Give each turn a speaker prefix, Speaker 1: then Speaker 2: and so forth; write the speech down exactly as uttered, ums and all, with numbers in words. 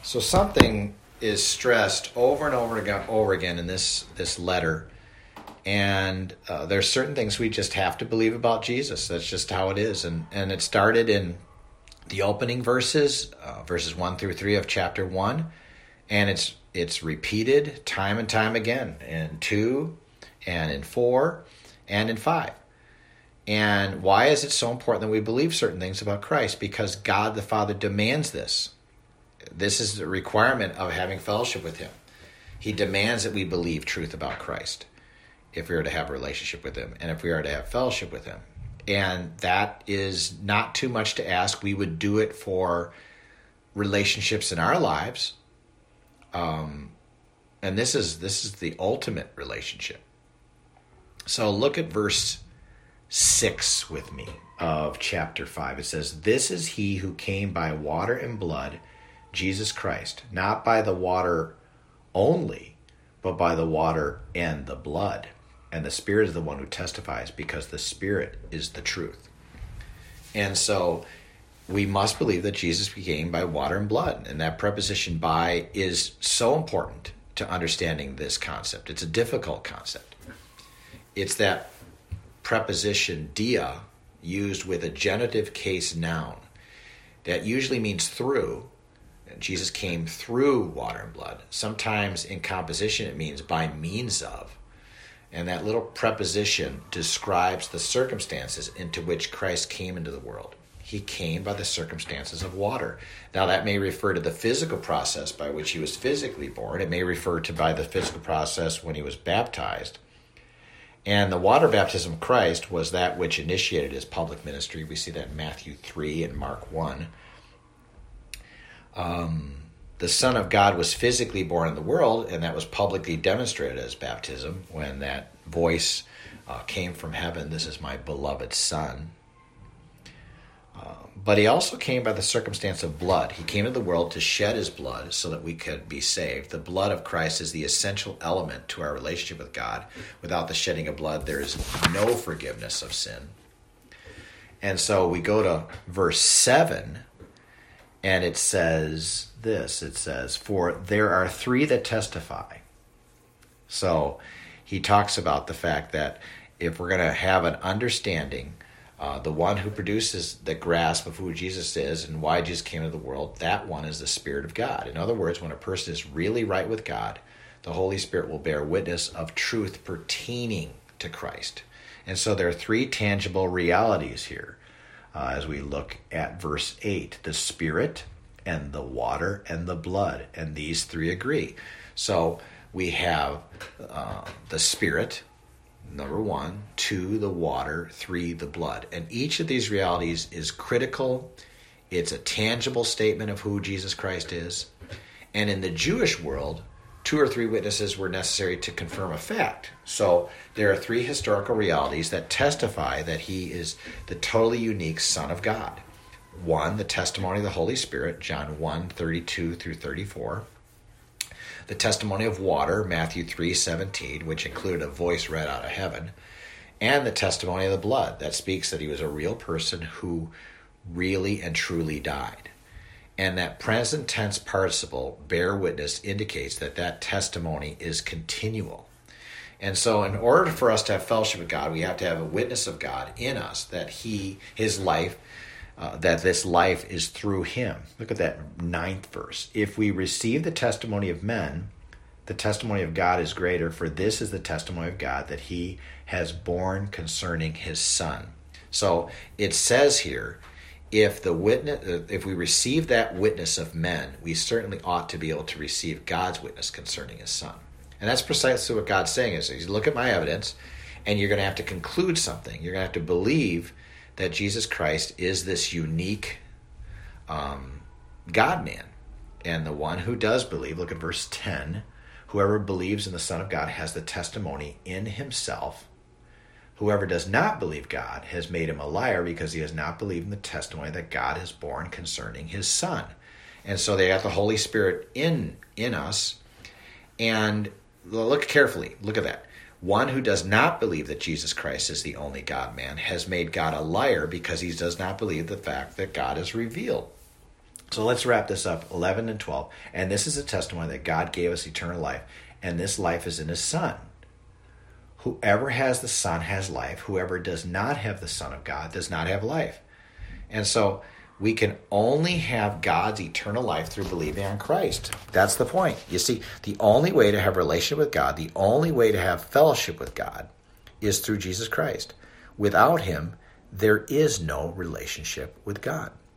Speaker 1: So something is stressed over and over again, over again in this this letter, and uh, there's certain things we just have to believe about Jesus. That's just how it is, and and it started in the opening verses, uh, verses one through three of chapter one, and it's it's repeated time and time again in two, and in four, and in five. And why is it so important that we believe certain things about Christ? Because God the Father demands this. This is the requirement of having fellowship with him. He demands that we believe truth about Christ if we are to have a relationship with him and if we are to have fellowship with him. And that is not too much to ask. We would do it for relationships in our lives. Um, and this is this is the ultimate relationship. So look at verse six with me of chapter five. It says, "This is he who came by water and blood, Jesus Christ, not by the water only, but by the water and the blood. And the Spirit is the one who testifies, because the Spirit is the truth." And so we must believe that Jesus came by water and blood. And that preposition by is so important to understanding this concept. It's a difficult concept. It's that preposition dia used with a genitive case noun that usually means through. Jesus came through water and blood. Sometimes in composition it means by means of. And that little preposition describes the circumstances into which Christ came into the world. He came by the circumstances of water. Now that may refer to the physical process by which he was physically born. It may refer to by the physical process when he was baptized. And the water baptism of Christ was that which initiated his public ministry. We see that in Matthew three and Mark one. Um, the Son of God was physically born in the world, and that was publicly demonstrated as baptism when that voice uh, came from heaven, "This is my beloved Son." Uh, but he also came by the circumstance of blood. He came into the world to shed his blood so that we could be saved. The blood of Christ is the essential element to our relationship with God. Without the shedding of blood, there is no forgiveness of sin. And so we go to verse seven, and it says this. It says, "For there are three that testify." So he talks about the fact that if we're going to have an understanding, Uh, the one who produces the grasp of who Jesus is and why Jesus came into the world, that one is the Spirit of God. In other words, when a person is really right with God, the Holy Spirit will bear witness of truth pertaining to Christ. And so there are three tangible realities here uh, as we look at verse eight, the Spirit and the water and the blood. And these three agree. So we have uh, the Spirit, number one, two, the water, three, the blood. And each of these realities is critical. It's a tangible statement of who Jesus Christ is. And in the Jewish world, two or three witnesses were necessary to confirm a fact. So there are three historical realities that testify that he is the totally unique Son of God. One, the testimony of the Holy Spirit, John one, thirty-two through thirty-four. The testimony of water, Matthew three seventeen, which included a voice read out of heaven, and the testimony of the blood that speaks that he was a real person who really and truly died. And that present tense participle, bear witness, indicates that that testimony is continual. And so in order for us to have fellowship with God, we have to have a witness of God in us, that he, his life, Uh, that this life is through him. Look at that ninth verse. "If we receive the testimony of men, the testimony of God is greater, for this is the testimony of God, that he has borne concerning his Son." So it says here, if the witness, if we receive that witness of men, we certainly ought to be able to receive God's witness concerning his Son. And that's precisely what God's saying is, you look at my evidence, and you're going to have to conclude something. You're going to have to believe that Jesus Christ is this unique um, God-man. And the one who does believe, look at verse ten, "Whoever believes in the Son of God has the testimony in himself. Whoever does not believe God has made him a liar, because he has not believed in the testimony that God has borne concerning his Son." And so they got the Holy Spirit in, in us. And look carefully, look at that. One who does not believe that Jesus Christ is the only God-man has made God a liar, because he does not believe the fact that God is revealed. So let's wrap this up, eleven and twelve. And this is a testimony that God gave us eternal life, and this life is in his Son. Whoever has the Son has life. Whoever does not have the Son of God does not have life. And so we can only have God's eternal life through believing on Christ. That's the point. You see, the only way to have a relationship with God, the only way to have fellowship with God is through Jesus Christ. Without him, there is no relationship with God.